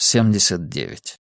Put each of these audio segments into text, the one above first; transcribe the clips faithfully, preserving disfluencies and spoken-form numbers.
семьдесят девять.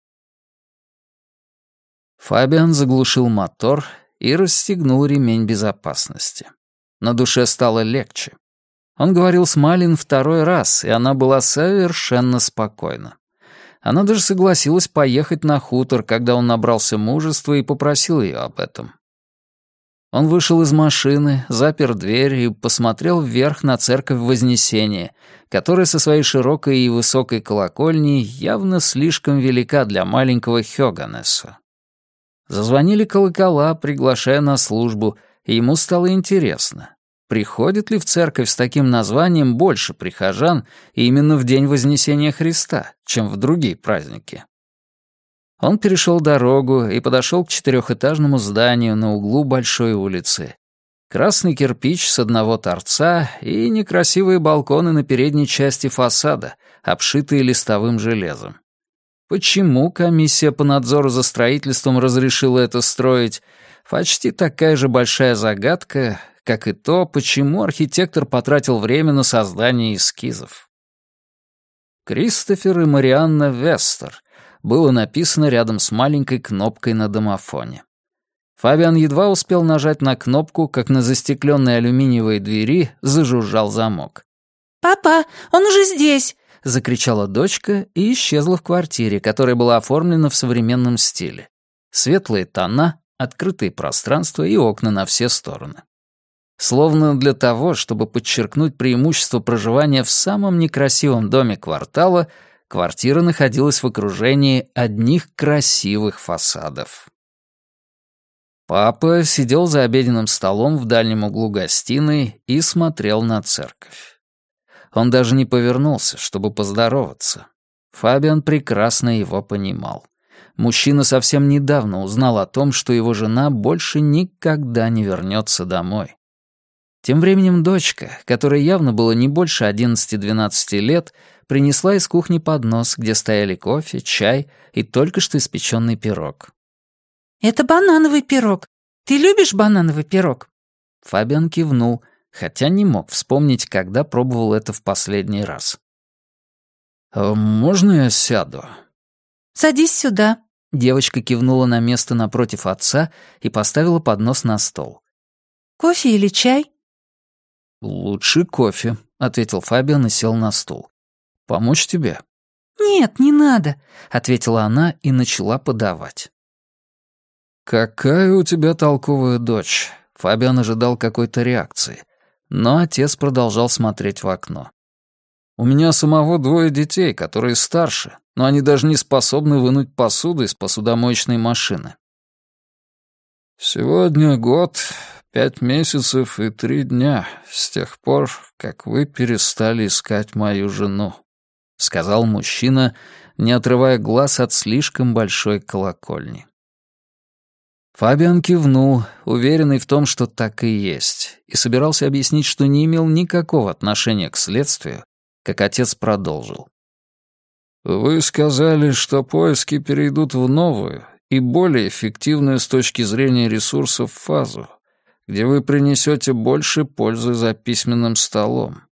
Фабиан заглушил мотор и расстегнул ремень безопасности. На душе стало легче. Он говорил с Малин второй раз, и она была совершенно спокойна. Она даже согласилась поехать на хутор, когда он набрался мужества и попросил ее об этом. Он вышел из машины, запер дверь и посмотрел вверх на церковь Вознесения, которая со своей широкой и высокой колокольней явно слишком велика для маленького Хёганнеса. Зазвонили колокола, приглашая на службу, и ему стало интересно, приходит ли в церковь с таким названием больше прихожан именно в день Вознесения Христа, чем в другие праздники. Он перешел дорогу и подошел к четырехэтажному зданию на углу большой улицы. Красный кирпич с одного торца и некрасивые балконы на передней части фасада, обшитые листовым железом. Почему комиссия по надзору за строительством разрешила это строить, почти такая же большая загадка, как и то, почему архитектор потратил время на создание эскизов. Кристофер и Марианна Вестер было написано рядом с маленькой кнопкой на домофоне. Фабиан едва успел нажать на кнопку, как на застекленной алюминиевой двери зажужжал замок. «Папа, он уже здесь!» — закричала дочка и исчезла в квартире, которая была оформлена в современном стиле. Светлые тона, открытые пространства и окна на все стороны. Словно для того, чтобы подчеркнуть преимущество проживания в самом некрасивом доме квартала, квартира находилась в окружении одних красивых фасадов. Папа сидел за обеденным столом в дальнем углу гостиной и смотрел на церковь. Он даже не повернулся, чтобы поздороваться. Фабиан прекрасно его понимал. Мужчина совсем недавно узнал о том, что его жена больше никогда не вернется домой. Тем временем дочка, которой явно было не больше одиннадцати-двенадцати лет, принесла из кухни поднос, где стояли кофе, чай и только что испеченный пирог. «Это банановый пирог. Ты любишь банановый пирог?» Фабиан кивнул, хотя не мог вспомнить, когда пробовал это в последний раз. «Можно я сяду?» «Садись сюда». Девочка кивнула на место напротив отца и поставила поднос на стол. «Кофе или чай?» «Лучше кофе», — ответил Фабиан и сел на стул. «Помочь тебе?» «Нет, не надо», — ответила она и начала подавать. «Какая у тебя толковая дочь!» Фабиан ожидал какой-то реакции, но отец продолжал смотреть в окно. «У меня самого двое детей, которые старше, но они даже не способны вынуть посуду из посудомоечной машины». «Сегодня год, пять месяцев и три дня с тех пор, как вы перестали искать мою жену», — сказал мужчина, не отрывая глаз от слишком большой колокольни. Фабиан кивнул, уверенный в том, что так и есть, и собирался объяснить, что не имел никакого отношения к следствию, как отец продолжил. «Вы сказали, что поиски перейдут в новую и более эффективную с точки зрения ресурсов фазу, где вы принесете больше пользы за письменным столом».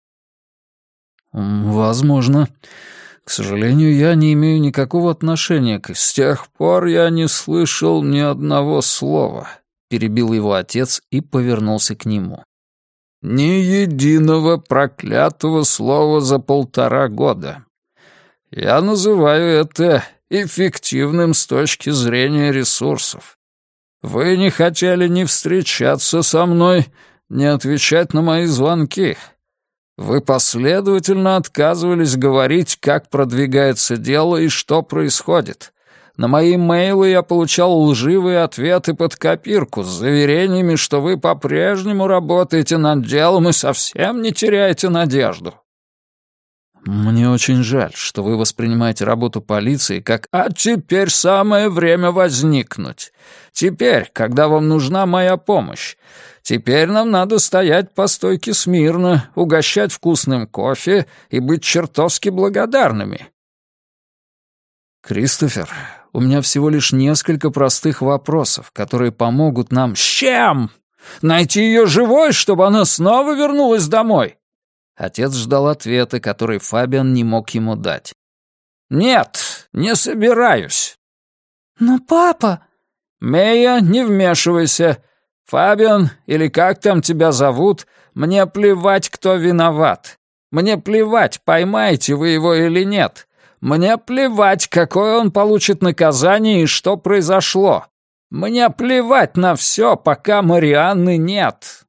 «Возможно. К сожалению, я не имею никакого отношения к... С тех пор я не слышал ни одного слова», — перебил его отец и повернулся к нему. «Ни единого проклятого слова за полтора года. Я называю это эффективным с точки зрения ресурсов. Вы не хотели ни встречаться со мной, ни отвечать на мои звонки. Вы последовательно отказывались говорить, как продвигается дело и что происходит. На мои мейлы я получал лживые ответы под копирку с заверениями, что вы по-прежнему работаете над делом и совсем не теряете надежду. Мне очень жаль, что вы воспринимаете работу полиции как «а теперь самое время возникнуть. Теперь, когда вам нужна моя помощь. Теперь нам надо стоять по стойке смирно, угощать вкусным кофе и быть чертовски благодарными». «Кристофер, у меня всего лишь несколько простых вопросов, которые помогут нам...» «С чем? Найти ее живой, чтобы она снова вернулась домой?» Отец ждал ответа, который Фабиан не мог ему дать. «Нет, не собираюсь». «Но папа...» «Мея, не вмешивайся. Фабиан, или как там тебя зовут, мне плевать, кто виноват. Мне плевать, поймаете вы его или нет. Мне плевать, какое он получит наказание и что произошло. Мне плевать на все, пока Марианны нет».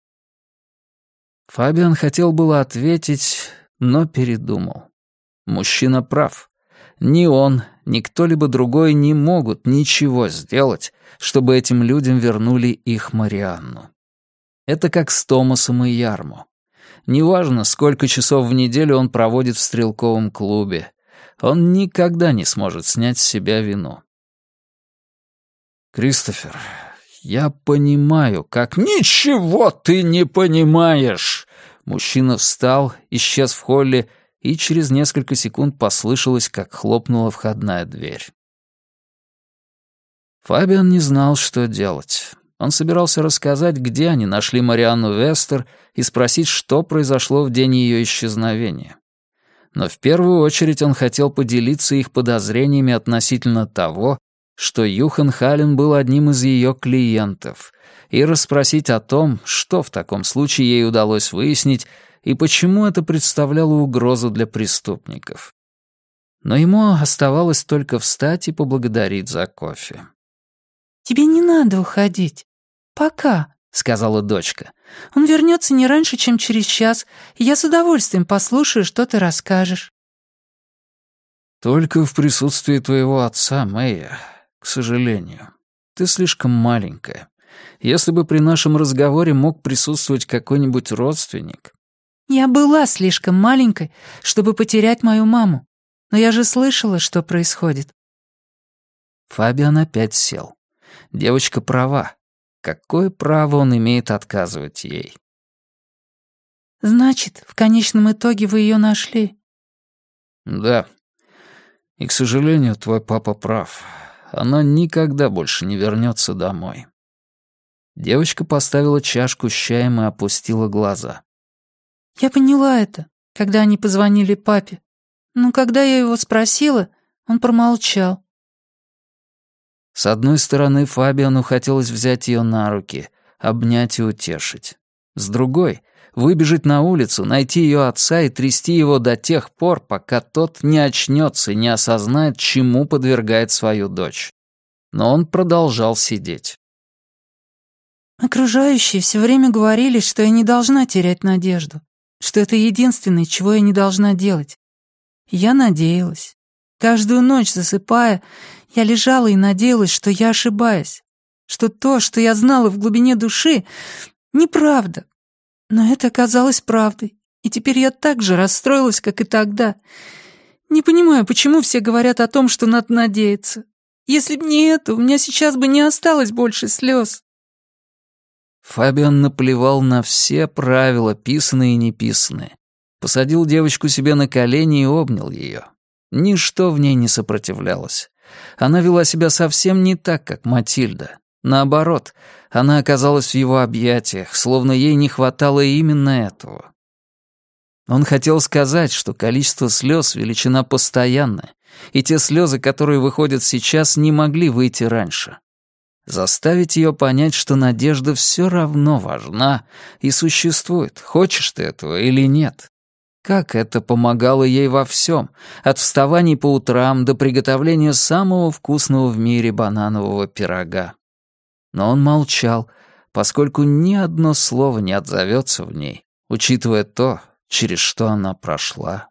Фабиан хотел было ответить, но передумал. Мужчина прав. Ни он, ни кто-либо другой не могут ничего сделать, чтобы этим людям вернули их Марианну. Это как с Томасом и Ярмо. Неважно, сколько часов в неделю он проводит в стрелковом клубе, он никогда не сможет снять с себя вину. «Кристофер, я понимаю, как...» «Ничего ты не понимаешь!» Мужчина встал, исчез в холле, и через несколько секунд послышалось, как хлопнула входная дверь. Фабиан не знал, что делать. Он собирался рассказать, где они нашли Марианну Вестер, и спросить, что произошло в день ее исчезновения. Но в первую очередь он хотел поделиться их подозрениями относительно того, что Юхан Хален был одним из ее клиентов, и расспросить о том, что в таком случае ей удалось выяснить и почему это представляло угрозу для преступников. Но ему оставалось только встать и поблагодарить за кофе. «Тебе не надо уходить. Пока», — сказала дочка. «Он вернется не раньше, чем через час, и я с удовольствием послушаю, что ты расскажешь». «Только в присутствии твоего отца, Мэйя, к сожалению. Ты слишком маленькая. Если бы при нашем разговоре мог присутствовать какой-нибудь родственник...» «Я была слишком маленькой, чтобы потерять мою маму. Но я же слышала, что происходит». Фабиан опять сел. Девочка права. Какое право он имеет отказывать ей? «Значит, в конечном итоге вы ее нашли?» «Да. И, к сожалению, твой папа прав. Она никогда больше не вернется домой». Девочка поставила чашку с чаем и опустила глаза. «Я поняла это, когда они позвонили папе. Но когда я его спросила, он промолчал». С одной стороны, Фабиану хотелось взять ее на руки, обнять и утешить. С другой — выбежать на улицу, найти ее отца и трясти его до тех пор, пока тот не очнется и не осознает, чему подвергает свою дочь. Но он продолжал сидеть. «Окружающие все время говорили, что я не должна терять надежду, что это единственное, чего я не должна делать. Я надеялась. Каждую ночь, засыпая, я лежала и надеялась, что я ошибаюсь, что то, что я знала в глубине души, неправда. Но это оказалось правдой, и теперь я так же расстроилась, как и тогда. Не понимаю, почему все говорят о том, что надо надеяться. Если б не это, у меня сейчас бы не осталось больше слез». Фабиан наплевал на все правила, писанные и неписанные. Посадил девочку себе на колени и обнял ее. Ничто в ней не сопротивлялось. Она вела себя совсем не так, как Матильда. Наоборот, она оказалась в его объятиях, словно ей не хватало именно этого. Он хотел сказать, что количество слез — величина постоянная, и те слезы, которые выходят сейчас, не могли выйти раньше. Заставить ее понять, что надежда все равно важна и существует, хочешь ты этого или нет. Как это помогало ей во всем, от вставаний по утрам до приготовления самого вкусного в мире бананового пирога. Но он молчал, поскольку ни одно слово не отзовется в ней, учитывая то, через что она прошла.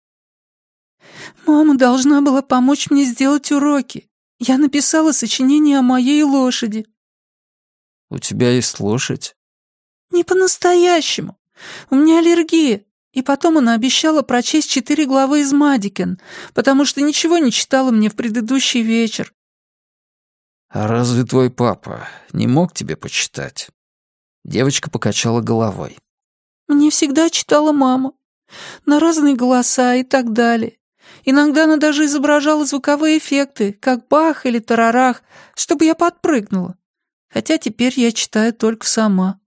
«Мама должна была помочь мне сделать уроки. Я написала сочинение о моей лошади». «У тебя есть лошадь?» «Не по-настоящему. У меня аллергия. И потом она обещала прочесть четыре главы из Мадикен, потому что ничего не читала мне в предыдущий вечер». «А разве твой папа не мог тебе почитать?» Девочка покачала головой. «Мне всегда читала мама. На разные голоса и так далее. Иногда она даже изображала звуковые эффекты, как бах или тарарах, чтобы я подпрыгнула. Хотя теперь я читаю только сама».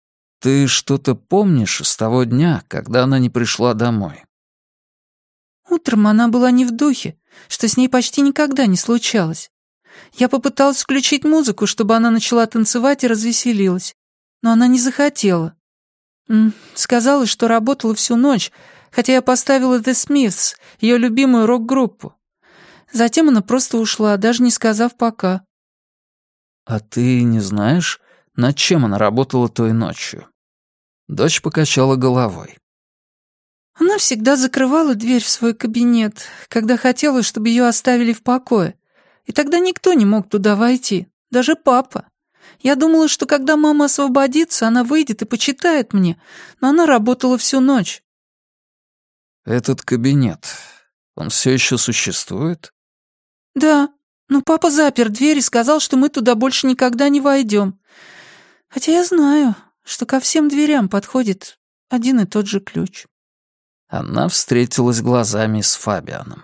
«Ты что-то помнишь с того дня, когда она не пришла домой?» Утром она была не в духе, что с ней почти никогда не случалось. Я попыталась включить музыку, чтобы она начала танцевать и развеселилась, но она не захотела. М, сказала, что работала всю ночь, хотя я поставила The Smiths, ее любимую рок-группу. Затем она просто ушла, даже не сказав «пока». «А ты не знаешь, над чем она работала той ночью?» Дочь покачала головой. Она всегда закрывала дверь в свой кабинет, когда хотела, чтобы ее оставили в покое. И тогда никто не мог туда войти, даже папа. Я думала, что когда мама освободится, она выйдет и почитает мне, но она работала всю ночь. «Этот кабинет, он все еще существует?» Да, но папа запер дверь и сказал, что мы туда больше никогда не войдем. Хотя я знаю, что ко всем дверям подходит один и тот же ключ». Она встретилась глазами с Фабианом.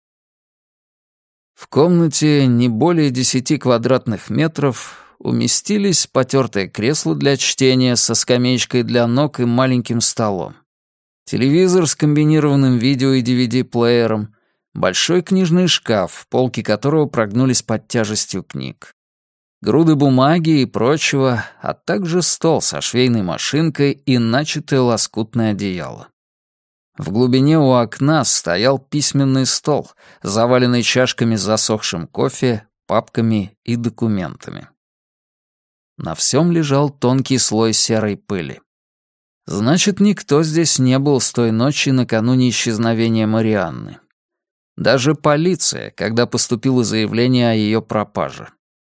В комнате не более десяти квадратных метров уместились потертое кресло для чтения со скамеечкой для ног и маленьким столом, телевизор с комбинированным видео и ди ви ди-плеером, большой книжный шкаф, полки которого прогнулись под тяжестью книг, груды бумаги и прочего, а также стол со швейной машинкой и начатое лоскутное одеяло. В глубине у окна стоял письменный стол, заваленный чашками с засохшим кофе, папками и документами. На всем лежал тонкий слой серой пыли. Значит, никто здесь не был с той ночи накануне исчезновения Марианны. Даже полиция, когда поступило заявление о ее пропаже.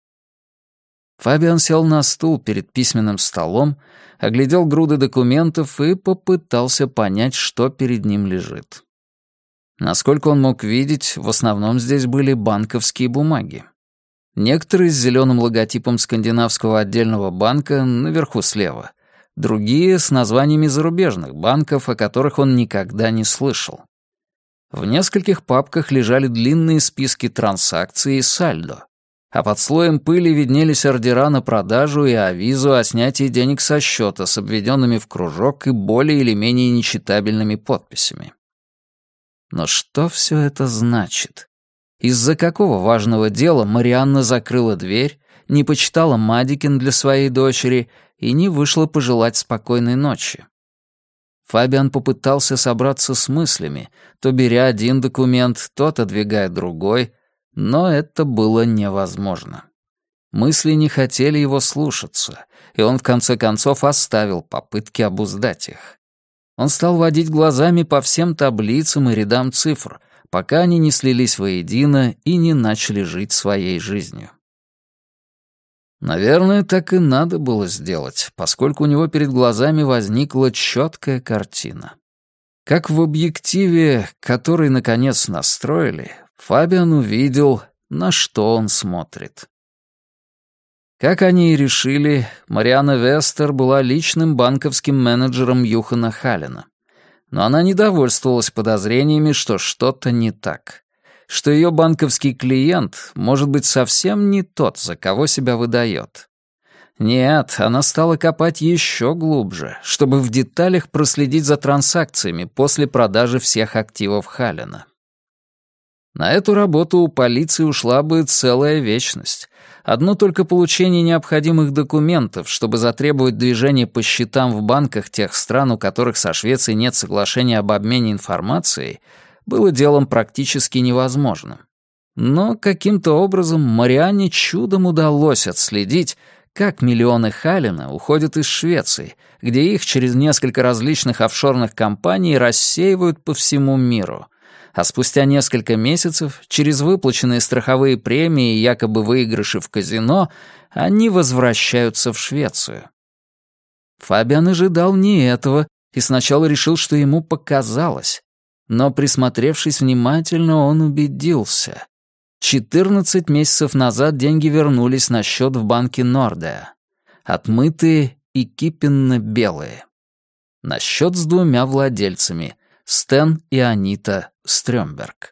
Фабиан сел на стул перед письменным столом, оглядел груды документов и попытался понять, что перед ним лежит. Насколько он мог видеть, в основном здесь были банковские бумаги. Некоторые с зеленым логотипом скандинавского отдельного банка наверху слева, другие с названиями зарубежных банков, о которых он никогда не слышал. В нескольких папках лежали длинные списки транзакций и сальдо, а под слоем пыли виднелись ордера на продажу и авизу о снятии денег со счета с обведенными в кружок и более или менее нечитабельными подписями. Но что все это значит? Из-за какого важного дела Марианна закрыла дверь, не почитала Мадикен для своей дочери и не вышла пожелать спокойной ночи? Фабиан попытался собраться с мыслями, то беря один документ, то отодвигая другой, но это было невозможно. Мысли не хотели его слушаться, и он в конце концов оставил попытки обуздать их. Он стал водить глазами по всем таблицам и рядам цифр, пока они не слились воедино и не начали жить своей жизнью. Наверное, так и надо было сделать, поскольку у него перед глазами возникла четкая картина. Как в объективе, который, наконец, настроили, Фабиан увидел, на что он смотрит. Как они и решили, Марианна Вестер была личным банковским менеджером Юхана Халлена. Но она не довольствовалась подозрениями, что что-то не так. Что ее банковский клиент может быть совсем не тот, за кого себя выдает. Нет, она стала копать еще глубже, чтобы в деталях проследить за транзакциями после продажи всех активов Халлена. На эту работу у полиции ушла бы целая вечность. Одно только получение необходимых документов, чтобы затребовать движение по счетам в банках тех стран, у которых со Швецией нет соглашения об обмене информацией, было делом практически невозможным. Но каким-то образом Марианне чудом удалось отследить, как миллионы Халлена уходят из Швеции, где их через несколько различных офшорных компаний рассеивают по всему миру. А спустя несколько месяцев, через выплаченные страховые премии и якобы выигрыши в казино, они возвращаются в Швецию. Фабиан ожидал не этого и сначала решил, что ему показалось. Но, присмотревшись внимательно, он убедился. четырнадцать месяцев назад деньги вернулись на счет в банке Нордеа. Отмытые и кипенно-белые. На счет с двумя владельцами — Стэн и Анита Стрёмберг.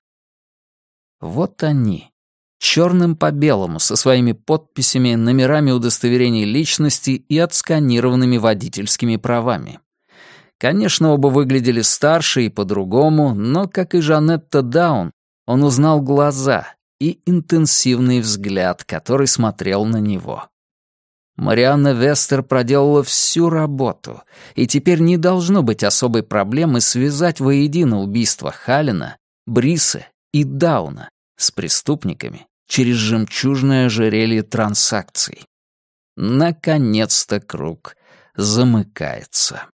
Вот они, черным по белому, со своими подписями, номерами удостоверений личности и отсканированными водительскими правами. Конечно, оба выглядели старше и по-другому, но, как и Жанетта Даун, он узнал глаза и интенсивный взгляд, который смотрел на него. Марианна Вестер проделала всю работу, и теперь не должно быть особой проблемы связать воедино убийства Халлена, Бриса и Дауна с преступниками через жемчужное ожерелье транзакций. Наконец-то круг замыкается.